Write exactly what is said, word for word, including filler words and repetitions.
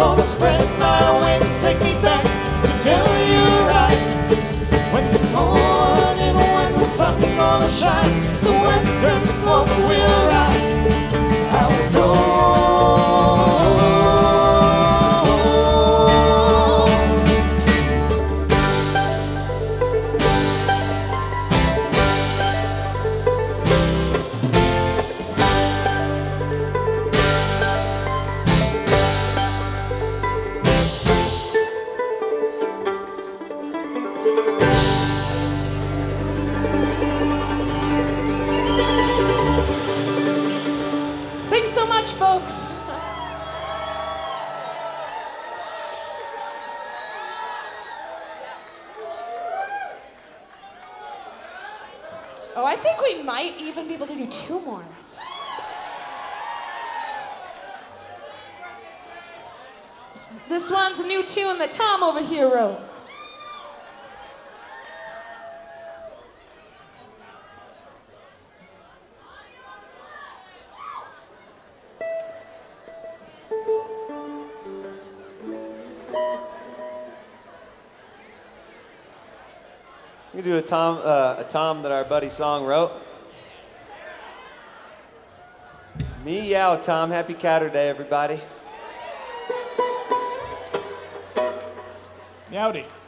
gonna spread my wings, take me back to Telluride. When the morning, when the sun gonna shine, the western smoke will ride. I'll go. Thanks so much, folks. Oh, I think we might even be able to do two more. This, this one's a new tune that Tom over here wrote. We do a Tom, uh, a Tom that our buddy Song wrote. Meow, Tom. Happy Catterday, everybody. Meowdy.